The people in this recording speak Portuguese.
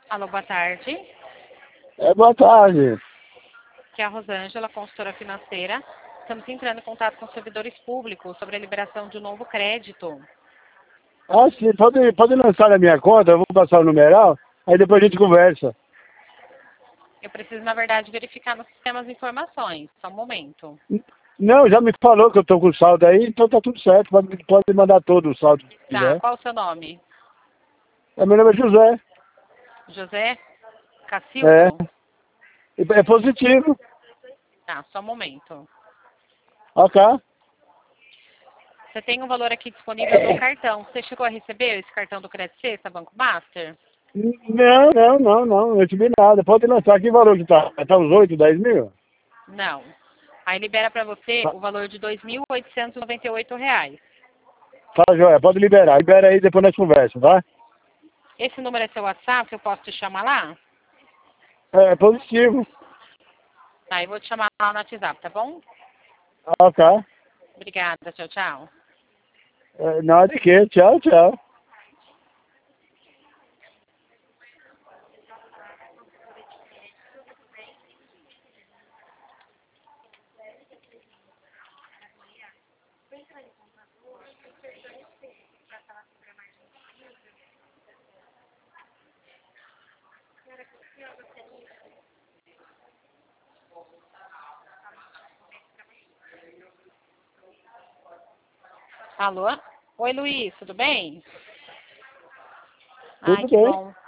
Alô, boa tarde. Boa tarde. Aqui é a Rosângela, consultora financeira. Estamos entrando em contato com servidores públicos sobre a liberação de um novo crédito. Ah, sim, pode lançar na minha conta, eu vou passar o numeral, aí depois a gente conversa. Eu preciso, na verdade, verificar no sistema as informações. Só um momento. Não, já me falou que eu tô com saldo aí, então tá tudo certo, pode mandar todo o saldo que Tá, quiser. qual o seu nome? Meu nome é José. José É, Cacildo? é positivo. Tá, só um momento. Ok. Você tem um valor aqui disponível no cartão. Você chegou a receber esse cartão do Credit Suisse, Banco Master? Não recebi nada. Pode lançar, que valor que tá? Tá uns 8, 10 mil? Não. Aí libera para você Tá, o valor de R$ 2.898. tá joia, pode liberar. Libera aí, depois nós conversamos, tá? Esse número é seu WhatsApp? Eu posso te chamar lá? É positivo. Tá, eu vou te chamar lá no WhatsApp, tá bom? Ok. Obrigada, tchau, tchau. Nada de quê. Tchau, tchau. Alô? Oi, Luiz, tudo bem? Ai, Tudo que bem. bom.